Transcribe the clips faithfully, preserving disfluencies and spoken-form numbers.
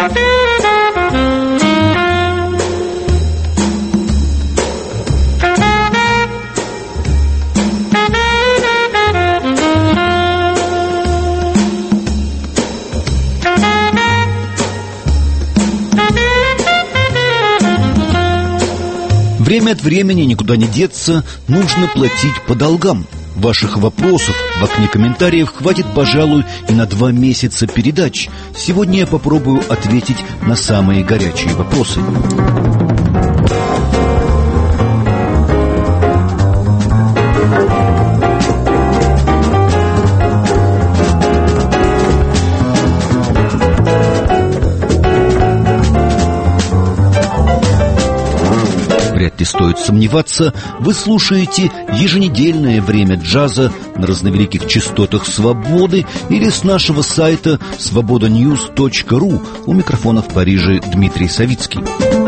Время от времени, никуда не деться, нужно платить по долгам. Ваших вопросов в окне комментариев хватит, пожалуй, и на два месяца передач. Сегодня я попробую ответить на самые горячие вопросы. Вряд ли стоит сомневаться, вы слушаете еженедельное время джаза на разновеликих частотах «Свободы» или с нашего сайта свобода ньюс точка ру. У микрофона в Париже Дмитрий Савицкий.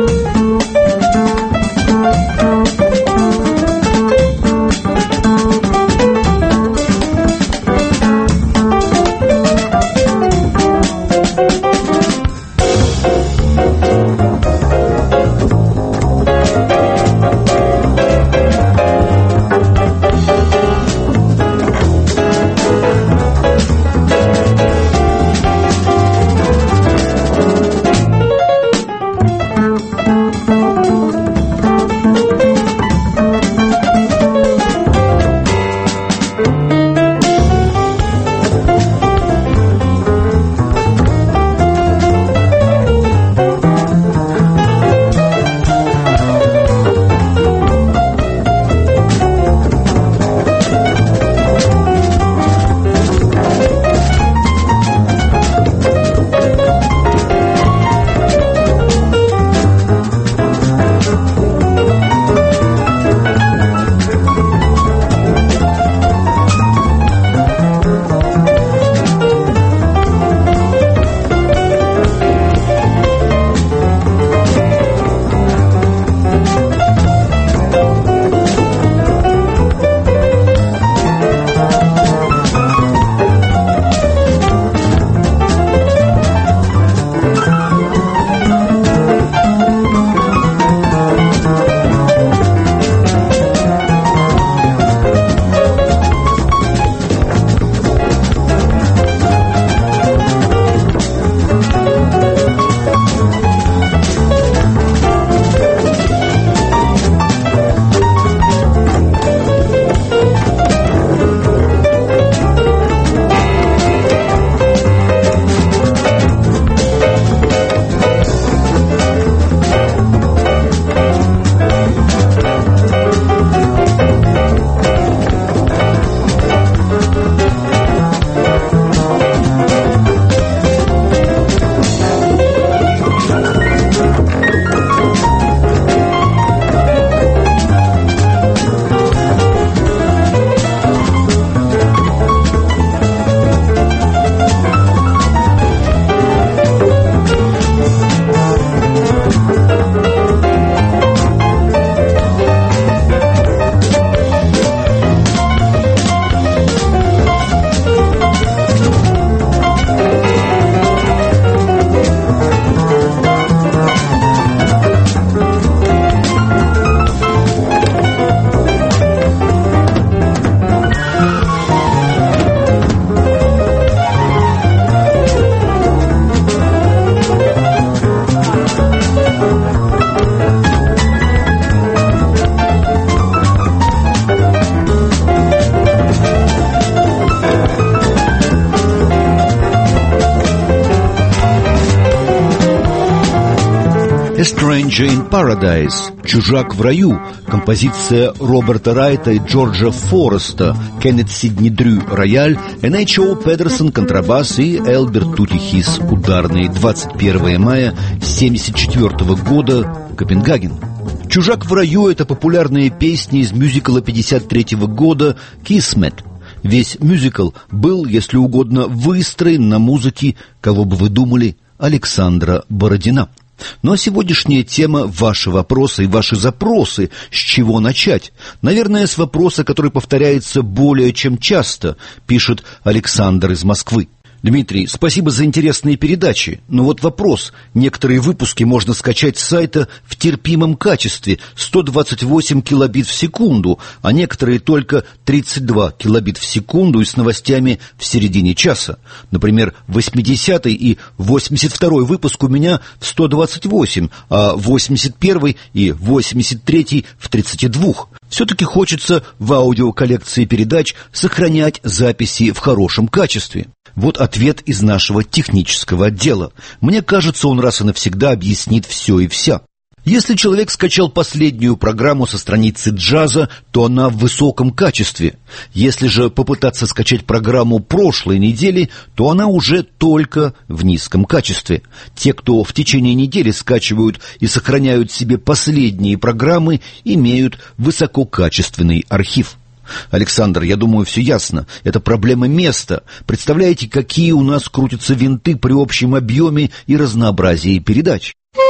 A Stranger in Paradise, «Чужак в раю», композиция Роберта Райта и Джорджа Фореста, Кеннет Сидни Дрю — рояль, Эн Эйч О Педерсон — контрабас и Элберт Тутихис — ударные. Двадцать первого мая семьдесят четвёртого года, Копенгаген. «Чужак в раю» — это популярные песни из мюзикла пятьдесят третьего года «Кисмет». Весь мюзикл был, если угодно, выстроен на музыке, кого бы вы думали, Александра Бородина. Ну а сегодняшняя тема — ваши вопросы и ваши запросы. С чего начать? Наверное, с вопроса, который повторяется более чем часто, пишет Александр из Москвы. Дмитрий, спасибо за интересные передачи. Но вот вопрос. Некоторые выпуски можно скачать с сайта в терпимом качестве сто двадцать восемь килобит в секунду, а некоторые только тридцать два килобит в секунду и с новостями в середине часа. Например, восьмидесятый и восемьдесят второй выпуск у меня в сто двадцать восемь, а восемьдесят первый и восемьдесят третий в тридцати двух. Все-таки хочется в аудиоколлекции передач сохранять записи в хорошем качестве. Вот ответ из нашего технического отдела. Мне кажется, он раз и навсегда объяснит все и вся. Если человек скачал последнюю программу со страницы джаза, то она в высоком качестве. Если же попытаться скачать программу прошлой недели, то она уже только в низком качестве. Те, кто в течение недели скачивают и сохраняют себе последние программы, имеют высококачественный архив. Александр, я думаю, все ясно. Это проблема места. Представляете, какие у нас крутятся винты при общем объеме и разнообразии передач?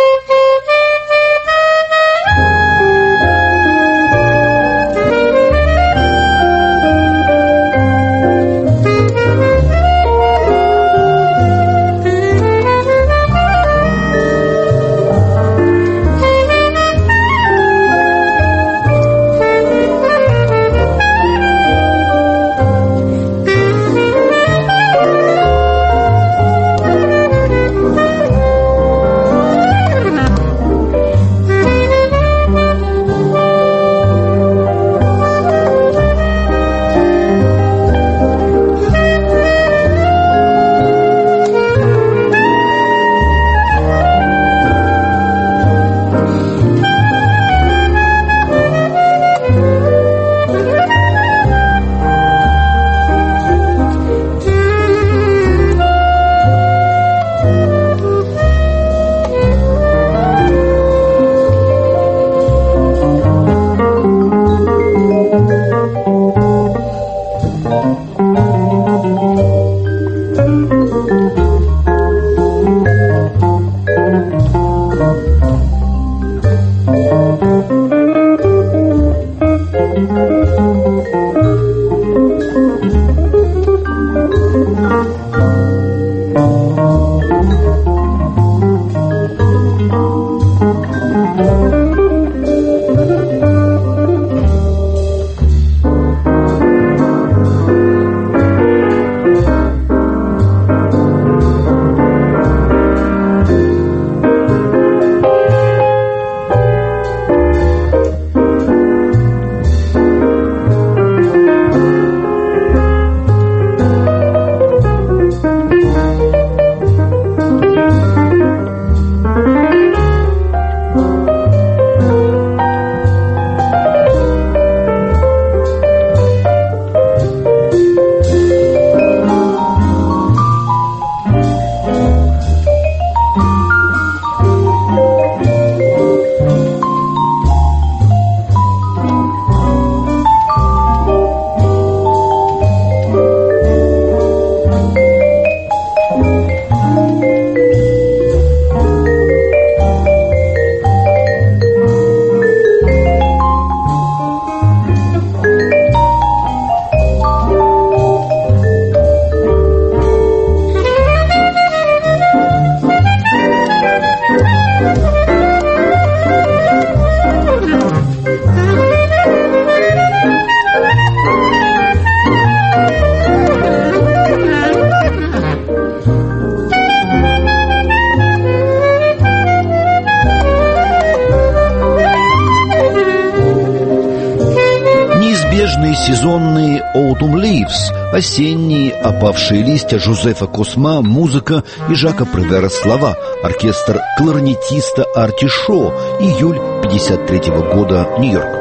Сезонные Autumn Leaves, осенние опавшие листья Жозефа Косма, музыка и Жака Превера слова, оркестр кларнетиста Арти Шо, июль пятьдесят третьего года, Нью-Йорк.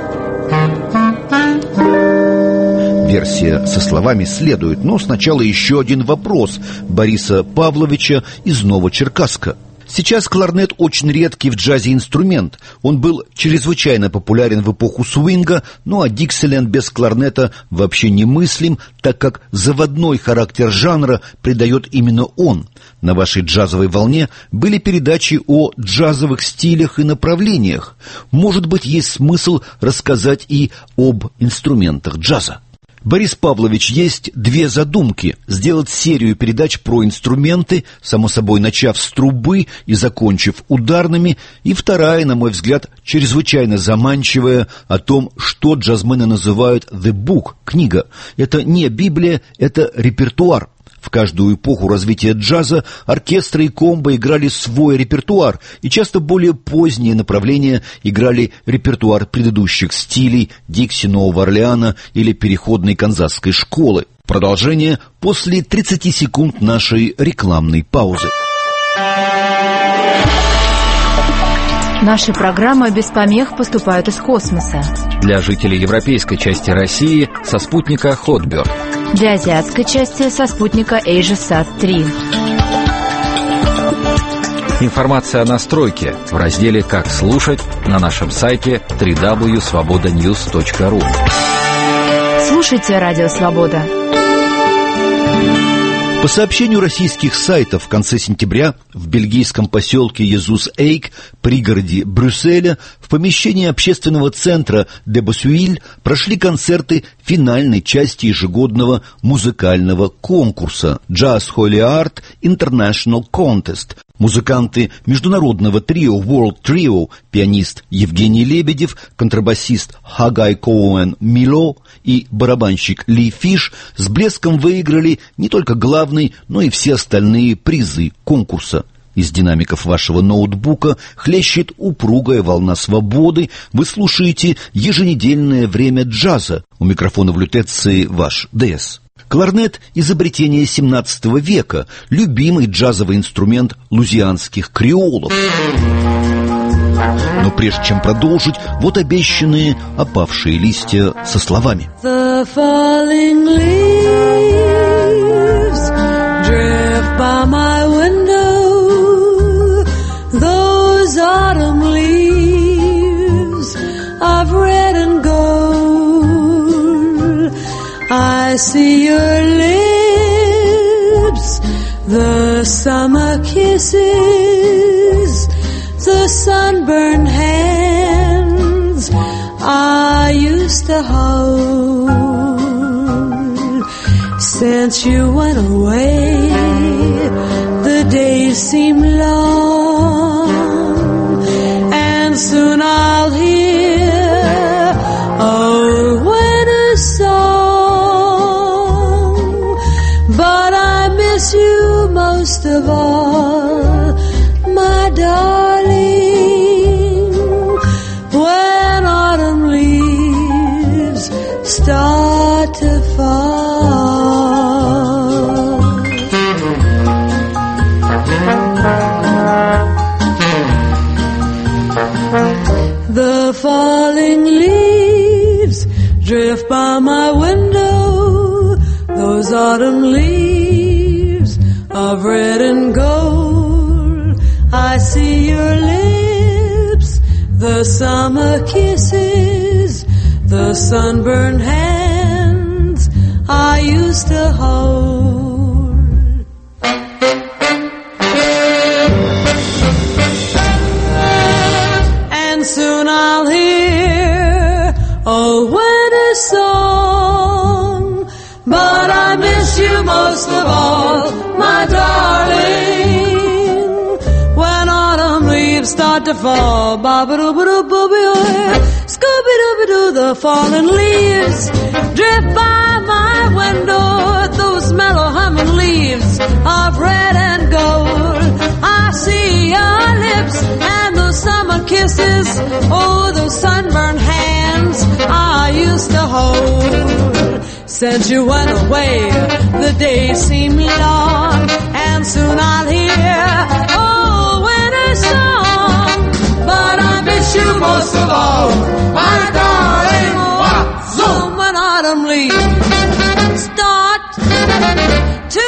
Версия со словами следует, но сначала еще один вопрос Бориса Павловича из Новочеркасска. Сейчас кларнет очень редкий в джазе инструмент. Он был чрезвычайно популярен в эпоху свинга, ну а Диксиленд без кларнета вообще немыслим, так как заводной характер жанра придает именно он. На вашей джазовой волне были передачи о джазовых стилях и направлениях. Может быть, есть смысл рассказать и об инструментах джаза? Борис Павлович, есть две задумки: сделать серию передач про инструменты, само собой начав с трубы и закончив ударными, и вторая, на мой взгляд, чрезвычайно заманчивая, о том, что джазмены называют «the book» — книга. Это не Библия, это репертуар. В каждую эпоху развития джаза оркестры и комбо играли свой репертуар, и часто более поздние направления играли репертуар предыдущих стилей Дикси, Нового Орлеана или переходной канзасской школы. Продолжение после тридцати секунд нашей рекламной паузы. Наши программы без помех поступают из космоса. Для жителей европейской части России со спутника Hotbird. Для азиатской части со спутника AsiaSat три. Информация о настройке в разделе «Как слушать» на нашем сайте дабл ю дабл ю дабл ю точка свобода ньюс точка ру. Слушайте Радио Свобода. По сообщению российских сайтов, в конце сентября в бельгийском поселке Езус-Эйк, пригороде Брюсселя, в помещении общественного центра де Боссюиль прошли концерты финальной части ежегодного музыкального конкурса «Jazz Holy Art International Contest». Музыканты международного трио World Trio, пианист Евгений Лебедев, контрабасист Хагай Коуэн Мило и барабанщик Ли Фиш с блеском выиграли не только главный, но и все остальные призы конкурса. Из динамиков вашего ноутбука хлещет упругая волна свободы. Вы слушаете еженедельное время джаза. У микрофона в лютеции ваш ДС. Кларнет – изобретение семнадцатого века, любимый джазовый инструмент лузианских креолов. Но прежде чем продолжить, вот обещанные опавшие листья со словами. The falling leaves drift by my window. Those autumn leaves of red and gold. I see your lips, the summer kisses, the sunburned hands I used to hold. Since you went away, the days seem long, and soon I'll hear a winter song. But I miss you most of all, my darling, when autumn leaves start to fall. The falling leaves drift by my window, those autumn leaves of red and gold. I see your lips, the summer kisses, the sunburned hands I used to hold. And soon I'll hear a winter song, but I miss you most of all, my darling, when autumn leaves start to fall. Ba-ba-doo-ba-doo-ba-bee-oy, Scooby-Dooby-Doo, the fallen leaves drift by my window, those mellow humming leaves of red and gold. I see your lips and those summer kisses, oh, those sunburned hands I used to hold. Since you went away, the days seem long, and soon I'll hear, oh, winter song. But I miss you most of all, my darling. So when autumn leaves start to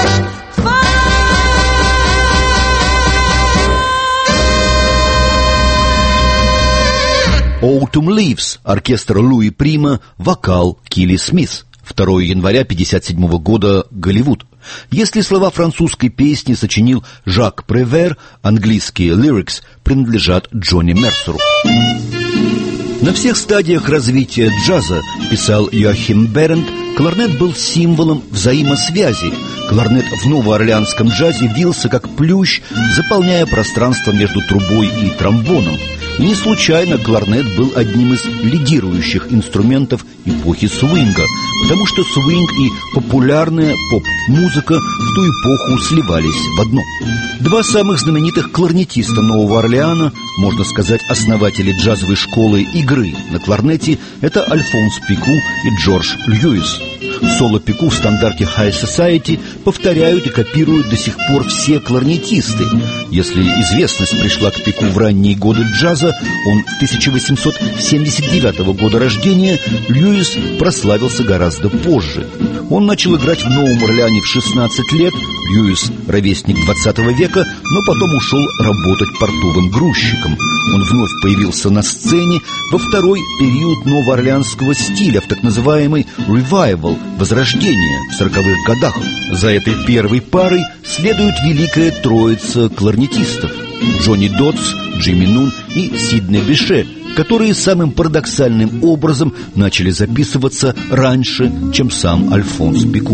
Autumn Leaves, оркестр Луи Прима, вокал Килли Смит. второго января пятьдесят седьмого года, Голливуд. Если слова французской песни сочинил Жак Превер, английские lyrics принадлежат Джонни Мерсеру. На всех стадиях развития джаза, писал Йоахим Берент, Кларнет был символом взаимосвязи. Кларнет в новоорлеанском джазе вился как плющ, заполняя пространство между трубой и тромбоном. И не случайно кларнет был одним из лидирующих инструментов эпохи свинга, потому что свинг и популярная поп-музыка в ту эпоху сливались в одно. Два самых знаменитых кларнетиста Нового Орлеана, можно сказать, основатели джазовой школы игры на кларнете, это Альфонс Пику и Джордж Льюис. Соло Пику в стандарте High Society повторяют и копируют до сих пор все кларнетисты. Если известность пришла к Пику в ранние годы джаза, он тысяча восемьсот семьдесят девятого года рождения, Льюис прославился гораздо позже. Он начал играть в Новом Орлеане в шестнадцать лет, Льюис – ровесник двадцатого века, но потом ушел работать портовым грузчиком. Он вновь появился на сцене во второй период новоорлеанского стиля, в так называемый «ревайвал» – возрождение в сороковых годах. За этой первой парой следует великая троица кларнетистов – Джонни Дотс, Джимми Нун и Сидни Беше, которые самым парадоксальным образом начали записываться раньше, чем сам Альфонс Пику.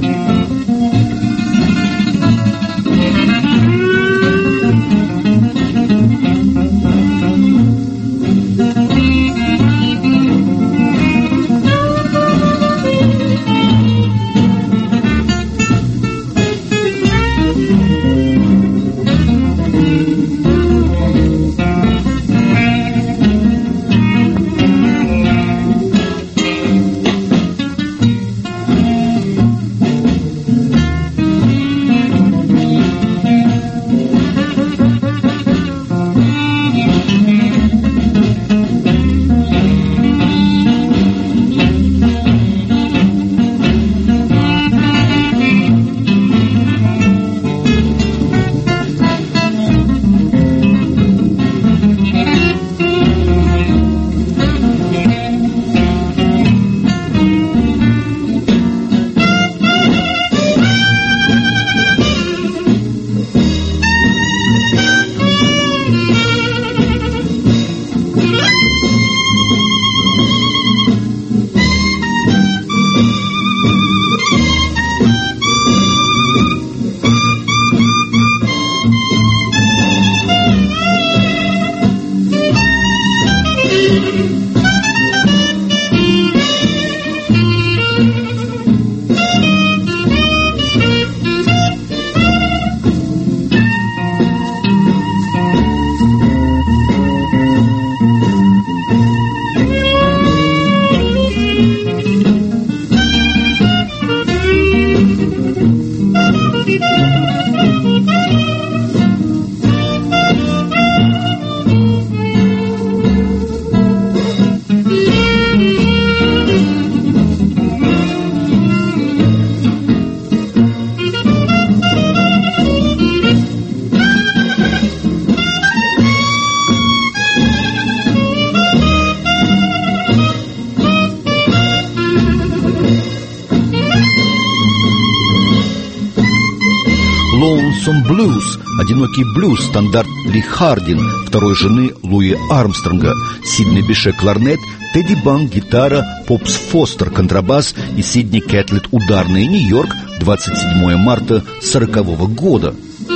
Блюз, одинокий блюз, стандарт Ли Хардин, второй жены Луи Армстронга, Сидни Беше кларнет, Тедди Банг гитара, Попс Фостер контрабас и Сидни Кэтлет ударный, Нью-Йорк, двадцать седьмого марта сорокового года.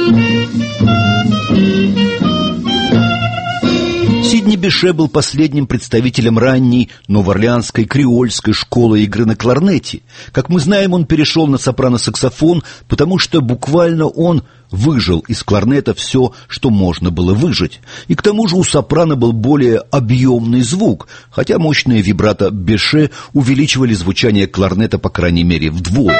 Сидни Беше был последним представителем ранней новоорлеанской креольской школы игры на кларнете. Как мы знаем, он перешел на сопрано-саксофон, потому что буквально он выжил из кларнета все, что можно было выжать. И к тому же у сопрано был более объемный звук, хотя мощные вибрато Беше увеличивали звучание кларнета по крайней мере вдвое.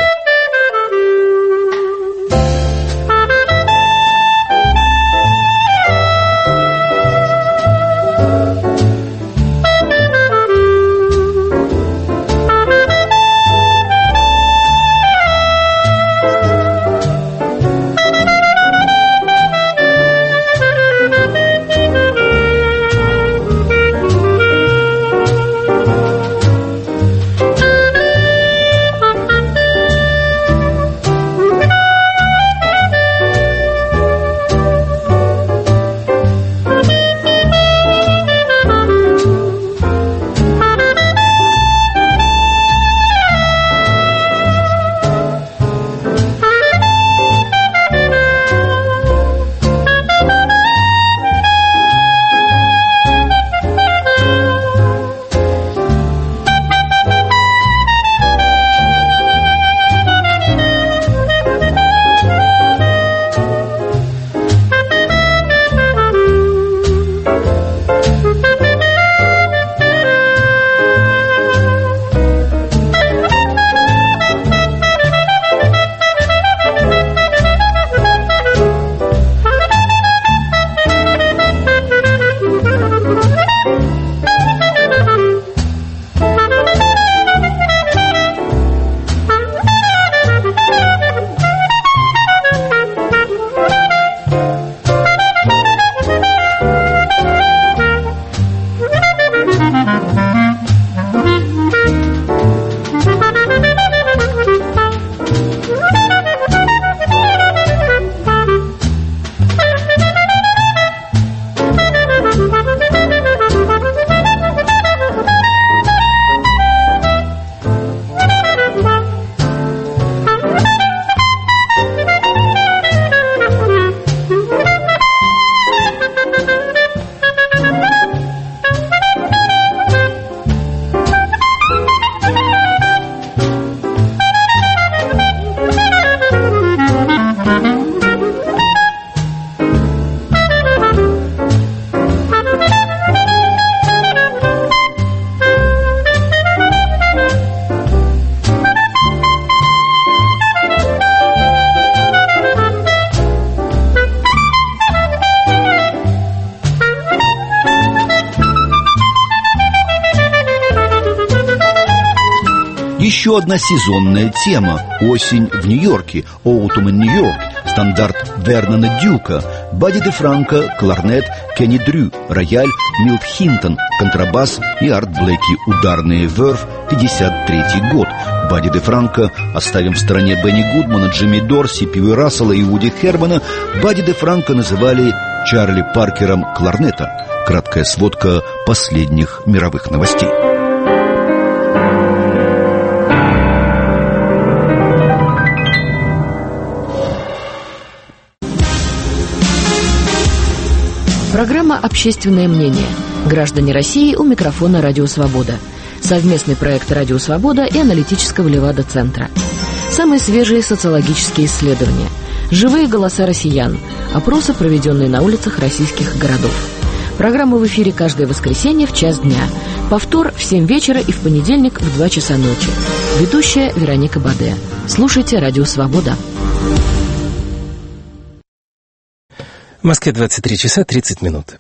еще одна сезонная тема – осень в Нью-Йорке, Autumn in New York, стандарт Вернона Дюка, Бадди де Франко, кларнет, Кенни Дрю, рояль, Милт Хинтон, контрабас и Арт Блэки, ударные Верф, пятьдесят третий год. Бадди де Франко, оставим в стороне Бенни Гудмана, Джимми Дорси, Пиви Рассела и Вуди Хермана, Бадди де Франко называли Чарли Паркером кларнета. Краткая сводка последних мировых новостей. Программа «Общественное мнение». Граждане России, у микрофона «Радио Свобода». Совместный проект «Радио Свобода» и аналитического Левада-центра. Самые свежие социологические исследования. Живые голоса россиян. Опросы, проведенные на улицах российских городов. Программа в эфире каждое воскресенье в час дня. Повтор в семь вечера и в понедельник в два часа ночи. Ведущая Вероника Баде. Слушайте «Радио Свобода». В Москве двадцать три часа тридцать минут.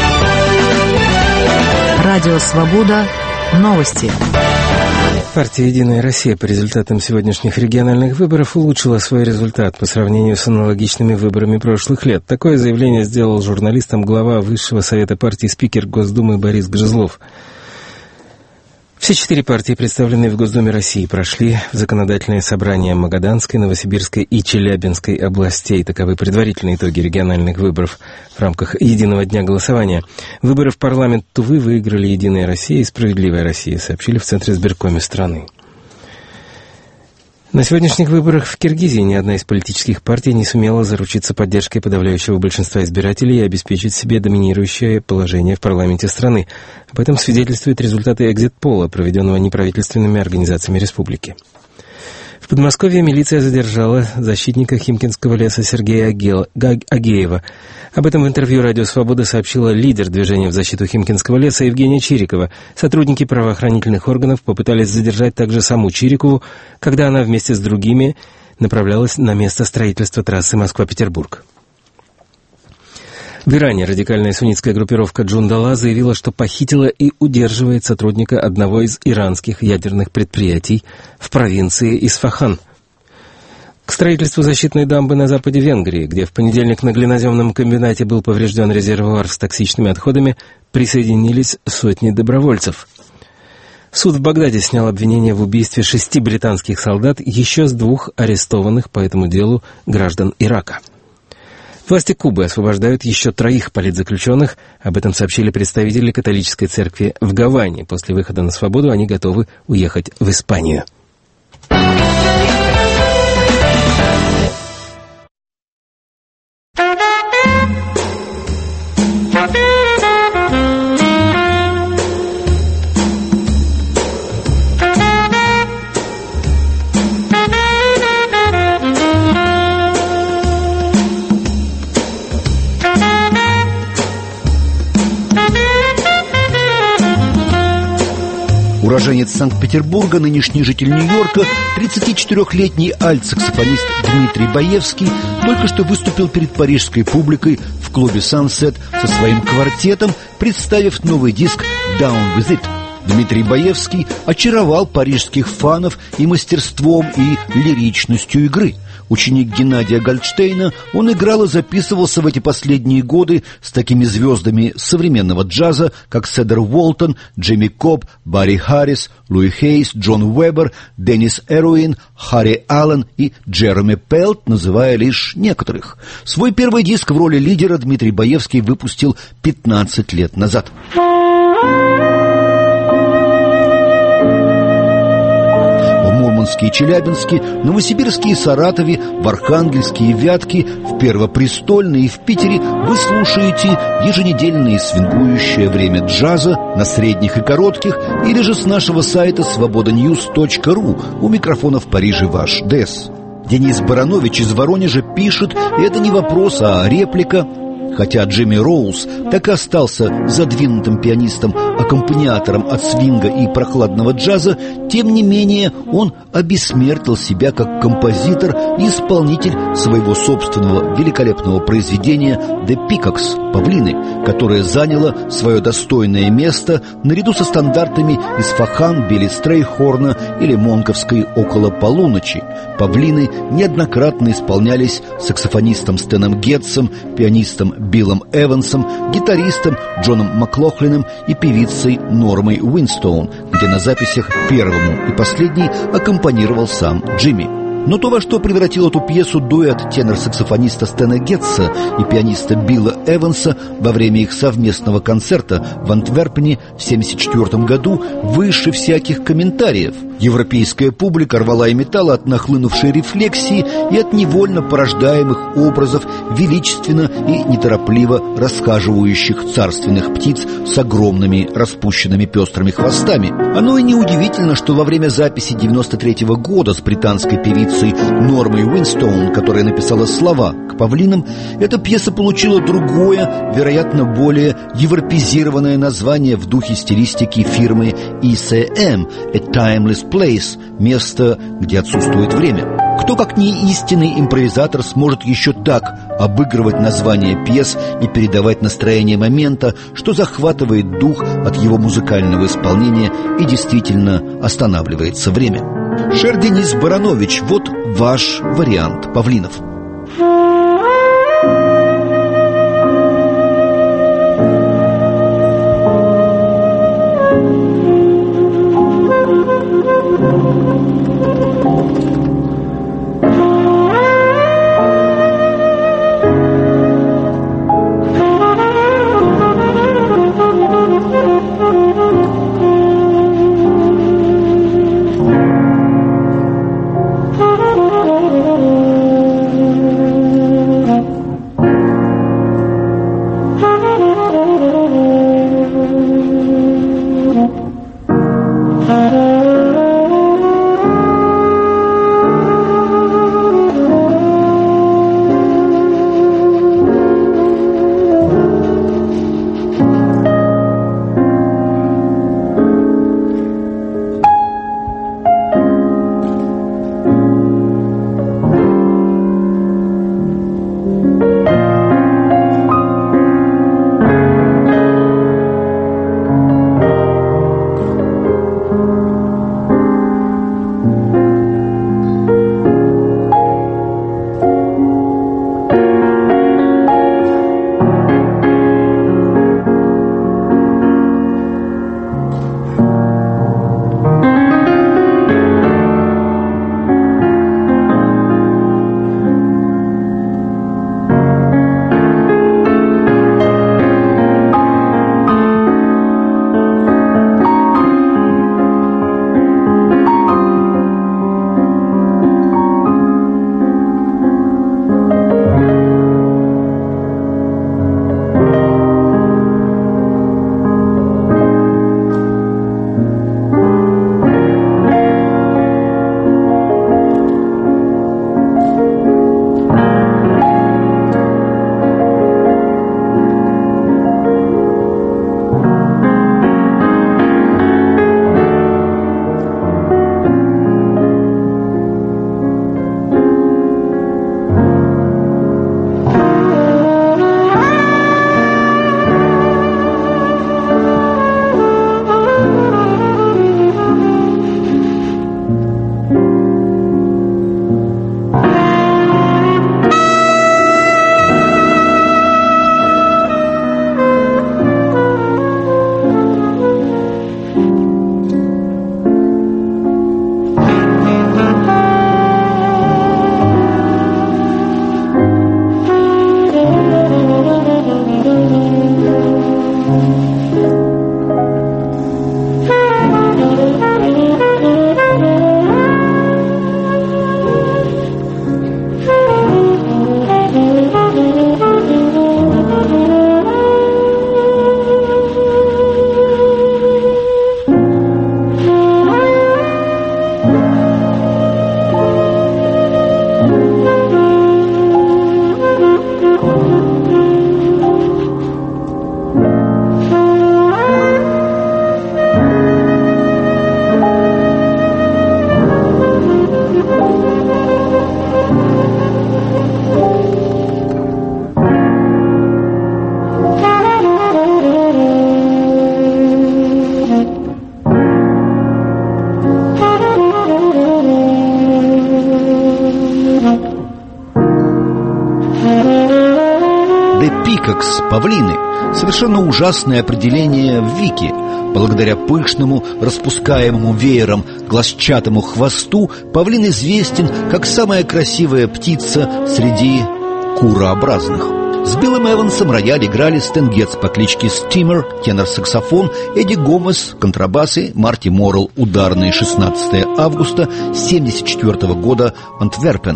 Радио Свобода. Новости. Партия «Единая Россия» по результатам сегодняшних региональных выборов улучшила свой результат по сравнению с аналогичными выборами прошлых лет. Такое заявление сделал журналистам глава Высшего совета партии спикер Госдумы Борис Грызлов. Все четыре партии, представленные в Госдуме России, прошли в законодательные собрания Магаданской, Новосибирской и Челябинской областей. Таковы предварительные итоги региональных выборов в рамках единого дня голосования. Выборы в парламент Тувы выиграли «Единая Россия» и «Справедливая Россия», сообщили в Центре избиркоме страны. На сегодняшних выборах в Киргизии ни одна из политических партий не сумела заручиться поддержкой подавляющего большинства избирателей и обеспечить себе доминирующее положение в парламенте страны. Об этом свидетельствуют результаты экзит-пола, проведенного неправительственными организациями республики. В Подмосковье милиция задержала защитника Химкинского леса Сергея Агеева. Об этом в интервью «Радио Свобода» сообщила лидер движения в защиту Химкинского леса Евгения Чирикова. Сотрудники правоохранительных органов попытались задержать также саму Чирикову, когда она вместе с другими направлялась на место строительства трассы Москва-Петербург. В Иране радикальная суннитская группировка Джундала заявила, что похитила и удерживает сотрудника одного из иранских ядерных предприятий в провинции Исфахан. К строительству защитной дамбы на западе Венгрии, где в понедельник на глиноземном комбинате был поврежден резервуар с токсичными отходами, присоединились сотни добровольцев. Суд в Багдаде снял обвинение в убийстве шести британских солдат, еще с двух арестованных по этому делу граждан Ирака. Власти Кубы освобождают еще троих политзаключенных. Об этом сообщили представители католической церкви в Гаване. После выхода на свободу они готовы уехать в Испанию. Уроженец Санкт-Петербурга, нынешний житель Нью-Йорка, тридцатичетырехлетний альт-саксофонист Дмитрий Боевский только что выступил перед парижской публикой в клубе «Сансет» со своим квартетом, представив новый диск «Down With It». Дмитрий Боевский очаровал парижских фанов и мастерством, и лиричностью игры. Ученик Геннадия Гольдштейна, он играл и записывался в эти последние годы с такими звездами современного джаза, как Седер Уолтон, Джимми Кобб, Барри Харрис, Луи Хейс, Джон Уэббер, Деннис Эруин, Харри Аллен и Джереми Пелт, называя лишь некоторых. Свой первый диск в роли лидера Дмитрий Боевский выпустил пятнадцать лет назад. Мурманске и Челябинске, Новосибирске и Саратове, в Архангельске и Вятке, в Первопрестольной и в Питере вы слушаете еженедельное свингующее время джаза на средних и коротких, или же с нашего сайта свобода ньюс точка ру. У микрофона в Париже ваш Дэс. Денис Баранович из Воронежа пишет, и это не вопрос, а реплика. Хотя Джимми Роуз так и остался задвинутым пианистом аккомпаниатором от свинга и прохладного джаза, тем не менее он обессмертил себя как композитор и исполнитель своего собственного великолепного произведения «The Peacocks» — «Павлины», которое заняло свое достойное место наряду со стандартами из Фахан, Билли Стрейхорна или Монковской «Около полуночи». «Павлины» неоднократно исполнялись саксофонистом Стэном Гетцем, пианистом Биллом Эвансом, гитаристом Джоном Маклохлином и певицей Нормой Уинстоун, где на записях первому и последней аккомпанировал сам Джимми. Но то, во что превратил эту пьесу дуэт тенор-саксофониста Стэна Гетца и пианиста Билла Эванса во время их совместного концерта в Антверпене в семьдесят четвёртом году, выше всяких комментариев. Европейская публика рвала и металла от нахлынувшей рефлексии и от невольно порождаемых образов величественно и неторопливо расхаживающих царственных птиц с огромными распущенными пестрыми хвостами. Оно и неудивительно, что во время записи девяносто третьего года с британской певицей Нормой Уинстоун, которая написала слова к «Павлинам», эта пьеса получила другое, вероятно, более европезированное название в духе стилистики фирмы и си эм «A Timeless Place» — место, где отсутствует время. Кто, как не истинный импровизатор, сможет еще так обыгрывать названия пьес и передавать настроение момента, что захватывает дух от его музыкального исполнения и действительно останавливается время? Шер Денис Баранович, вот ваш вариант «Павлинов». Peacocks, павлины. Совершенно ужасное определение в Вики. Благодаря пышному, распускаемому веером глазчатому хвосту павлин известен как самая красивая птица среди курообразных. С Биллом Эвансом рояль играли Стэн Гетц по кличке Стимер, тенор-саксофон, Эдди Гомес, контрабасы, Марти Моррелл, ударные, шестнадцатого августа семьдесят четвёртого года, Антверпен.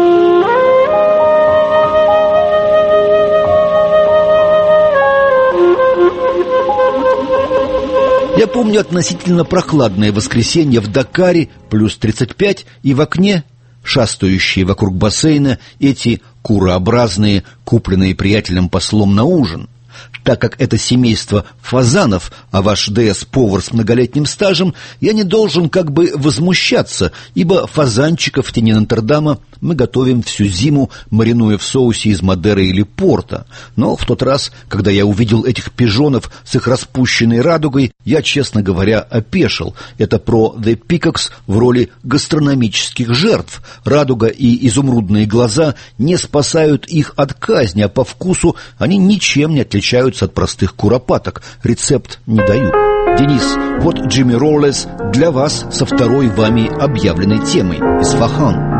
Я помню относительно прохладное воскресенье в Дакаре, плюс тридцать пять, и в окне, шастающие вокруг бассейна, эти курообразные, купленные приятелем-послом на ужин. Так как это семейство фазанов, а ваш ДС-повар с многолетним стажем, я не должен как бы возмущаться, ибо фазанчиков в тени Нотр-Дама мы готовим всю зиму, маринуя в соусе из Мадеры или Порто. Но в тот раз, когда я увидел этих пижонов с их распущенной радугой, я, честно говоря, опешил. Это про The Peacocks в роли гастрономических жертв. Радуга и изумрудные глаза не спасают их от казни, а по вкусу они ничем не отличаются от простых куропаток. Рецепт не даю. Денис, вот Джимми Роулес для вас со второй вами объявленной темой. Исфахан.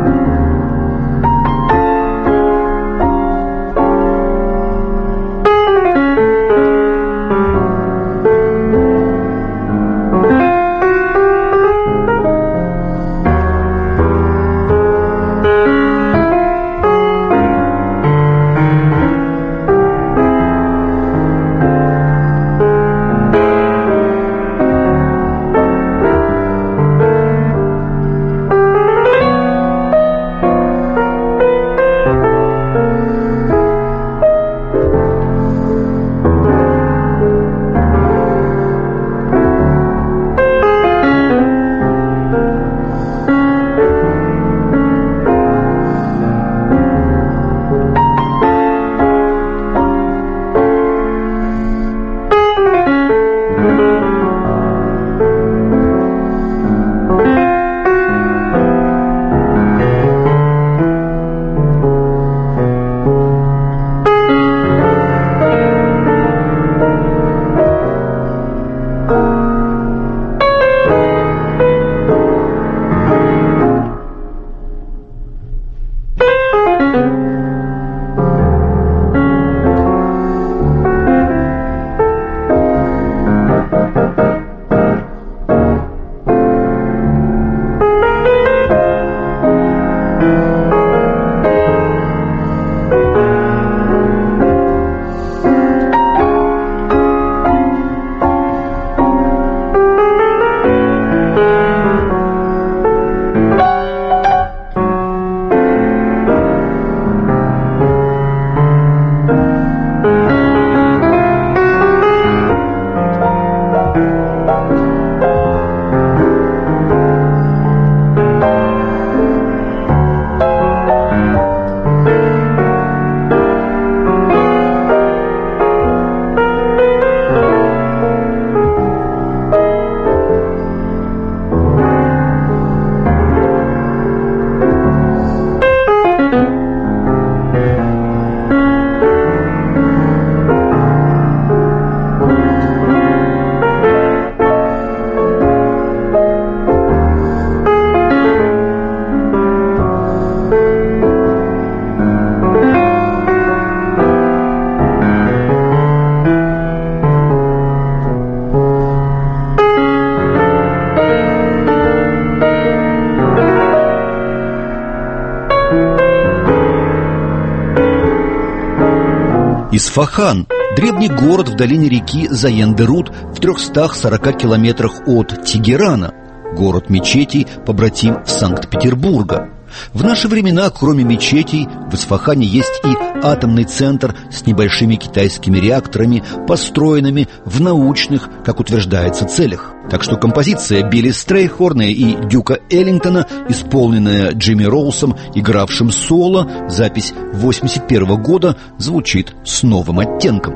Исфахан – древний город в долине реки Заян-де-Рут в трехстах сорока километрах от Тегерана. Город мечетей, побратим Санкт-Петербурга. В наши времена, кроме мечетей, в Исфахане есть и атомный центр с небольшими китайскими реакторами, построенными в научных, как утверждается, целях. Так что композиция Билли Стрейхорна и Дюка Эллингтона, исполненная Джимми Роусом, игравшим соло, запись восемьдесят первого года, звучит с новым оттенком.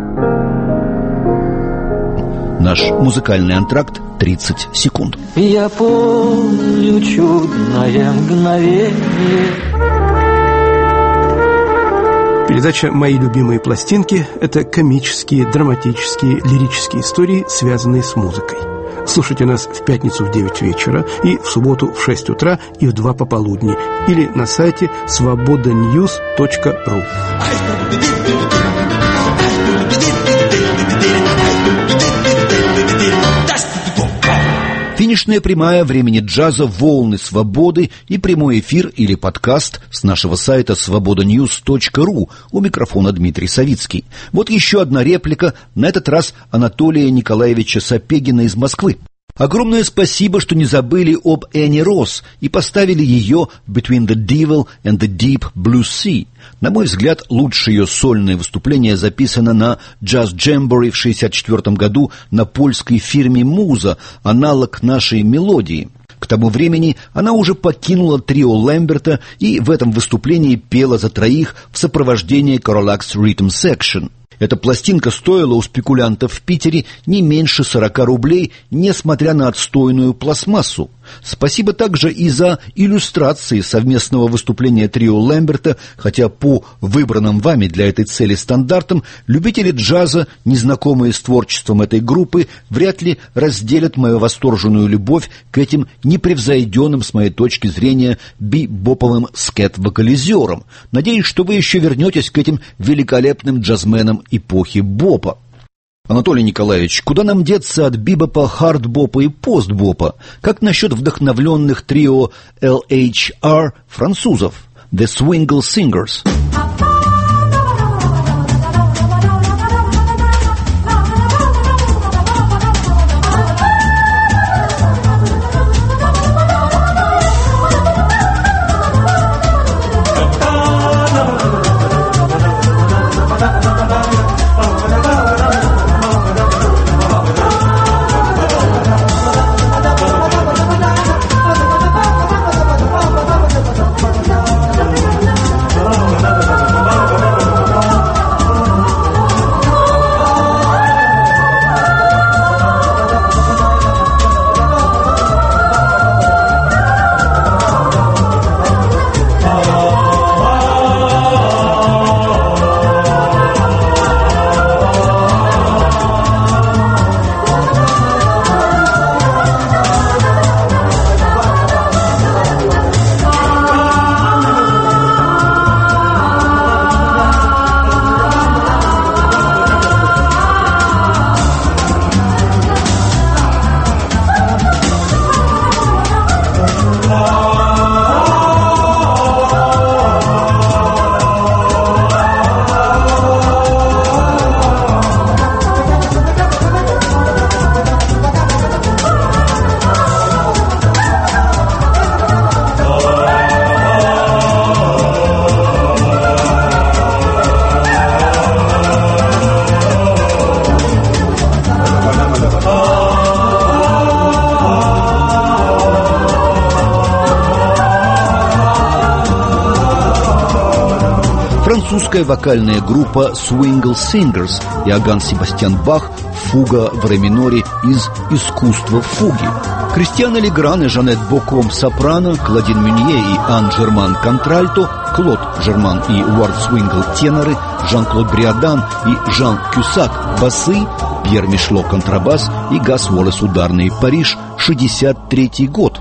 Наш музыкальный антракт — тридцать секунд. Я помню чудное мгновение, Передача «Мои любимые пластинки» – это комические, драматические, лирические истории, связанные с музыкой. Слушайте нас в пятницу в девять вечера и в субботу в шесть утра и в два пополудни или на сайте свобода ньюс точка ру. Финишная прямая времени джаза, волны свободы и прямой эфир или подкаст с нашего сайта свобода ньюс точка ру. У микрофона Дмитрий Савицкий. Вот еще одна реплика, на этот раз Анатолия Николаевича Сапегина из Москвы. Огромное спасибо, что не забыли об Энни Росс и поставили ее «Between the Devil and the Deep Blue Sea». На мой взгляд, лучшее ее сольное выступление записано на Jazz Jamboree в шестьдесят четвёртом году на польской фирме «Муза», аналог нашей мелодии. К тому времени она уже покинула трио Лэмберта и в этом выступлении пела за троих в сопровождении Cadillacs Rhythm Section. Эта пластинка стоила у спекулянтов в Питере не меньше сорока рублей, несмотря на отстойную пластмассу. Спасибо также и за иллюстрации совместного выступления трио Лэмберта, хотя по выбранным вами для этой цели стандартам любители джаза, незнакомые с творчеством этой группы, вряд ли разделят мою восторженную любовь к этим непревзойденным, с моей точки зрения, бибоповым скет-вокализерам. Надеюсь, что вы еще вернетесь к этим великолепным джазменам эпохи бопа. Анатолий Николаевич, куда нам деться от бибопа, хардбопа и постбопа? Как насчет вдохновленных трио эл эйч ар французов, The Swingle Singers? Французская вокальная группа Swingle Singers, Иоганн Себастьян Бах, фуга в ре миноре из «Искусства фуги». Кристиана Легран и Жанет Боком сопрано, Клодин Мюнье и Ан Жерман контральто, Клод Жерман и Уарт Свингл теноры, Жан-Клод Бриадан и Жан Кюсак басы, Пьер Мишло контрабас и Гас Уоллес ударный. Париж, шестьдесят третий год.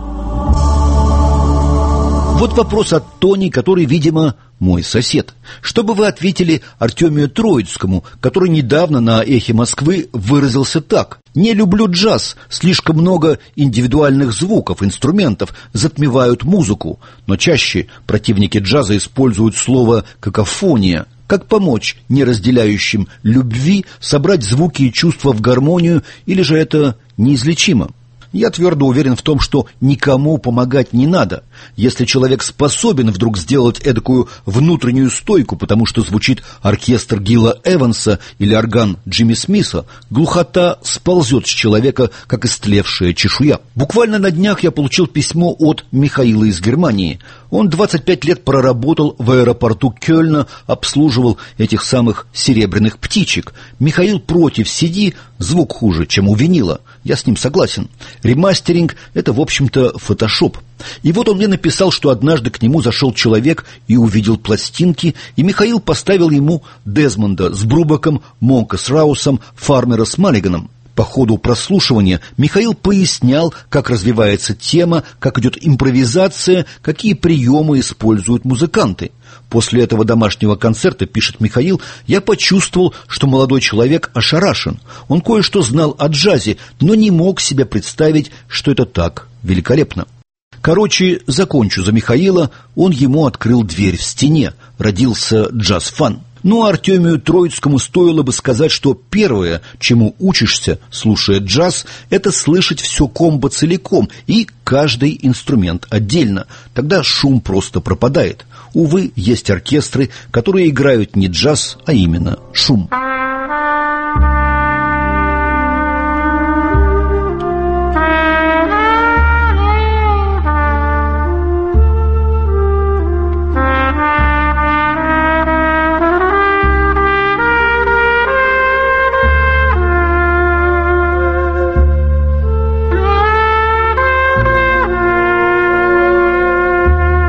Вот вопрос от Тони, который, видимо, мой сосед. Что бы вы ответили Артемию Троицкому, который недавно на «Эхе Москвы» выразился так: «Не люблю джаз, слишком много индивидуальных звуков, инструментов затмевают музыку, но чаще противники джаза используют слово «какофония». Как помочь неразделяющим любви собрать звуки и чувства в гармонию, или же это неизлечимо?» Я твердо уверен в том, что никому помогать не надо. Если человек способен вдруг сделать эдакую внутреннюю стойку, потому что звучит оркестр Гила Эванса или орган Джимми Смиса, глухота сползет с человека, как истлевшая чешуя. Буквально на днях я получил письмо от Михаила из Германии. Он двадцать пять лет проработал в аэропорту Кёльна, обслуживал этих самых серебряных птичек. Михаил против си ди, звук хуже, чем у винила. Я с ним согласен. Ремастеринг – это, в общем-то, фотошоп. И вот он мне написал, что однажды к нему зашел человек и увидел пластинки, и Михаил поставил ему Дезмонда с Брубаком, Монка с Раусом, Фармера с Маллиганом. По ходу прослушивания Михаил пояснял, как развивается тема, как идет импровизация, какие приемы используют музыканты. После этого домашнего концерта, пишет Михаил, я почувствовал, что молодой человек ошарашен. Он кое-что знал о джазе, но не мог себе представить, что это так великолепно. Короче, закончу за Михаила, он ему открыл дверь в стене, родился джаз-фан. Ну, а Артемию Троицкому стоило бы сказать, что первое, чему учишься, слушая джаз, это слышать все комбо целиком и каждый инструмент отдельно. Тогда шум просто пропадает. Увы, есть оркестры, которые играют не джаз, а именно шум.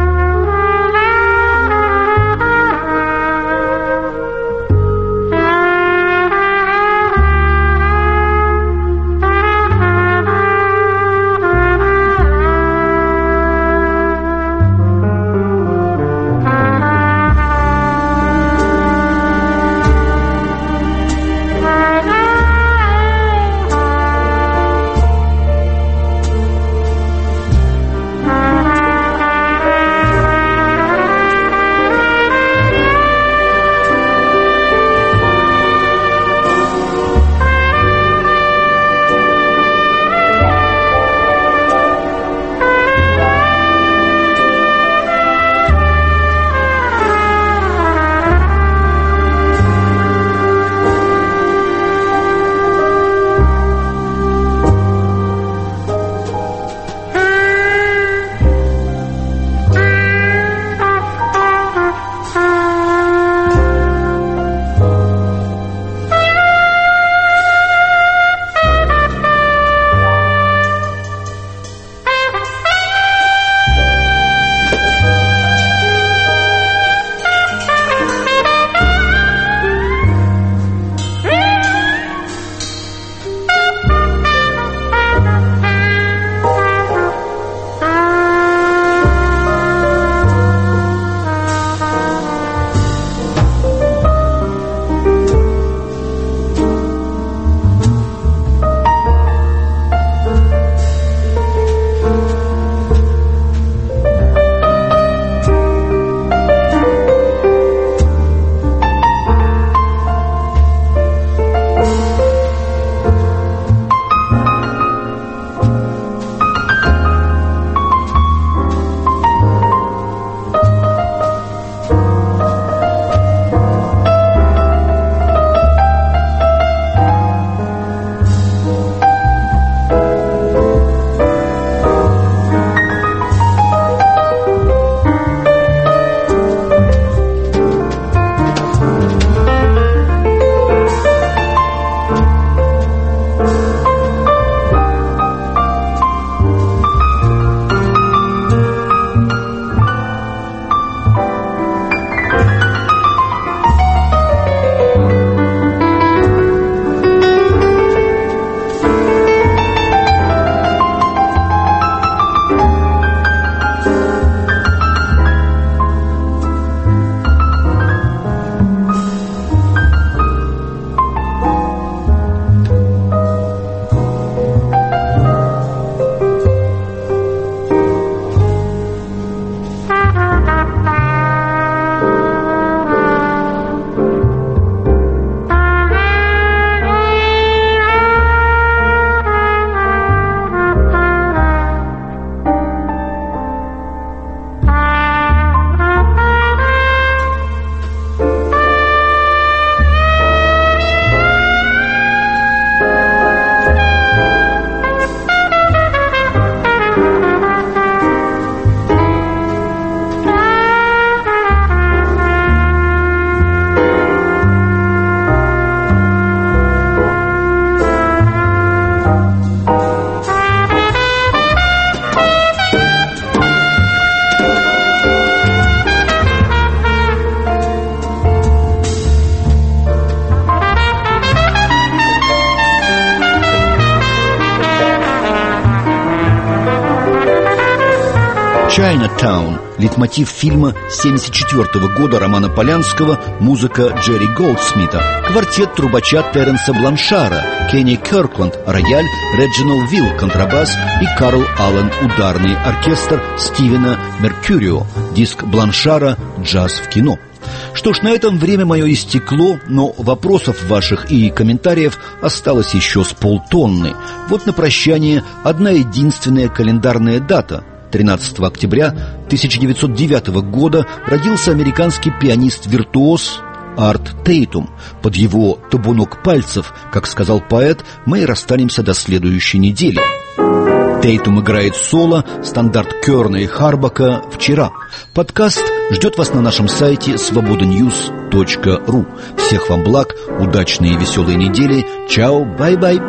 Ah «Chinatown», лейтмотив фильма семьдесят четвёртого года Романа Полянского, музыка Джерри Голдсмита, квартет трубача Терренса Бланшара, Кенни Кёркланд, рояль, Реджинальд Вилл, контрабас и Карл Аллен, ударный оркестр Стивена Меркьюрио, диск Бланшара «Джаз в кино». Что ж, на этом время мое истекло, но вопросов ваших и комментариев осталось еще с полтонны. Вот на прощание одна единственная календарная дата. тринадцатого октября тысяча девятьсот девятого года родился американский пианист-виртуоз Арт Тейтум. Под его табунок пальцев, как сказал поэт, мы и расстанемся до следующей недели. Тейтум играет соло, стандарт Кёрна и Харбака «Вчера». Подкаст ждет вас на нашем сайте свобода ньюс точка ру. Всех вам благ, удачной и веселой недели. Чао, бай-бай.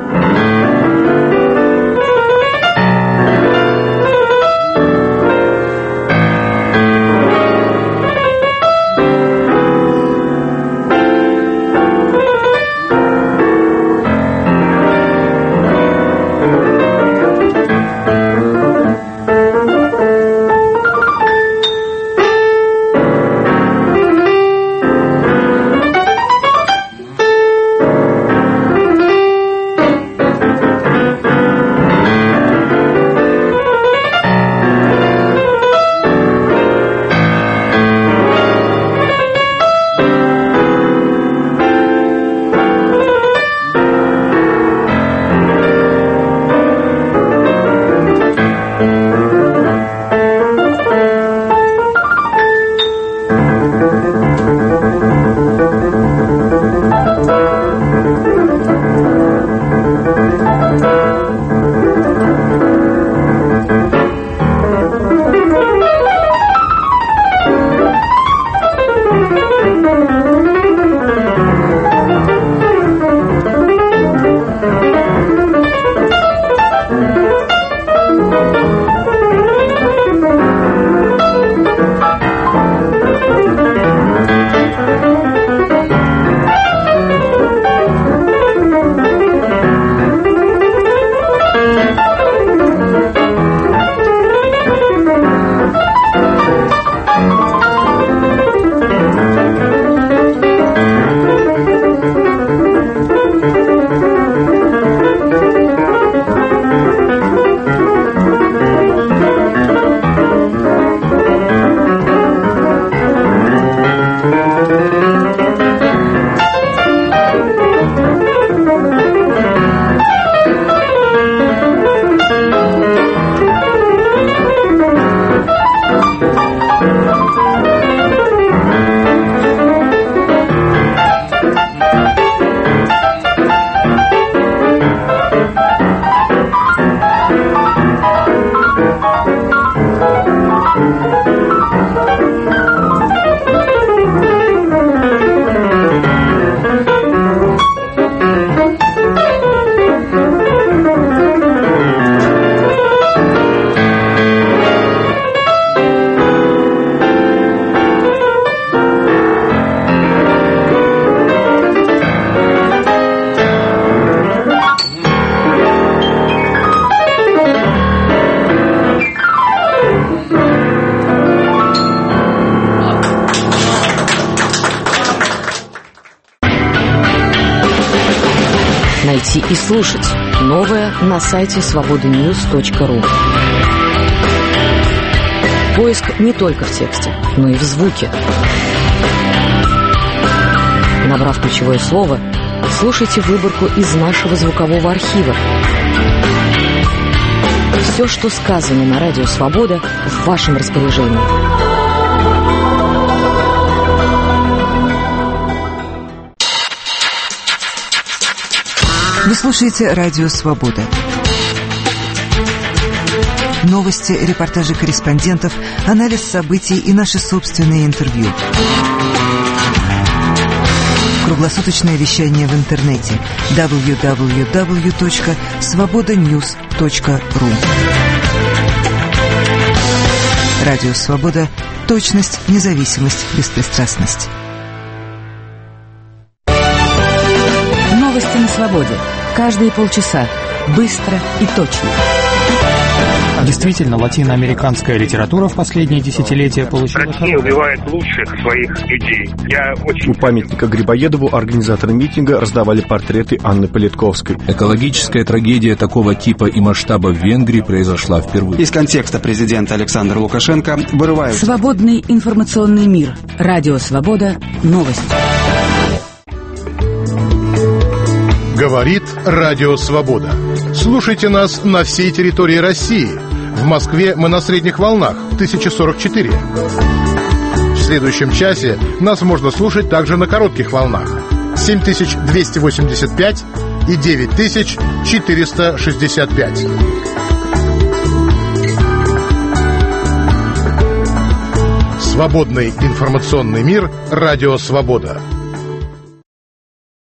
Найти и слушать новое на сайте свобода ньюс точка ру. Поиск не только в тексте, но и в звуке. Набрав ключевое слово, слушайте выборку из нашего звукового архива. Все, что сказано на радио «Свобода», в вашем распоряжении. Вы слушаете радио «Свобода». Новости, репортажи корреспондентов, анализ событий и наши собственные интервью. Круглосуточное вещание в интернете дабл ю дабл ю дабл ю точка свобода ньюс точка ру. Радио «Свобода». Точность, независимость, беспристрастность. Новости на свободе. Каждые полчаса. Быстро и точно. Действительно, латиноамериканская литература в последние десятилетия получила... Россия убивает лучших своих людей. Я очень... У памятника Грибоедову организаторы митинга раздавали портреты Анны Политковской. Экологическая трагедия такого типа и масштаба в Венгрии произошла впервые. Из контекста президент Александр Лукашенко вырывает... Свободный информационный мир. Радио «Свобода». Новости. Говорит Радио Свобода. Слушайте нас на всей территории России. В Москве мы на средних волнах тысяча сорок четыре. В следующем часе нас можно слушать также на коротких волнах семь тысяч двести восемьдесят пять и девять тысяч четыреста шестьдесят пять. Свободный информационный мир. Радио Свобода.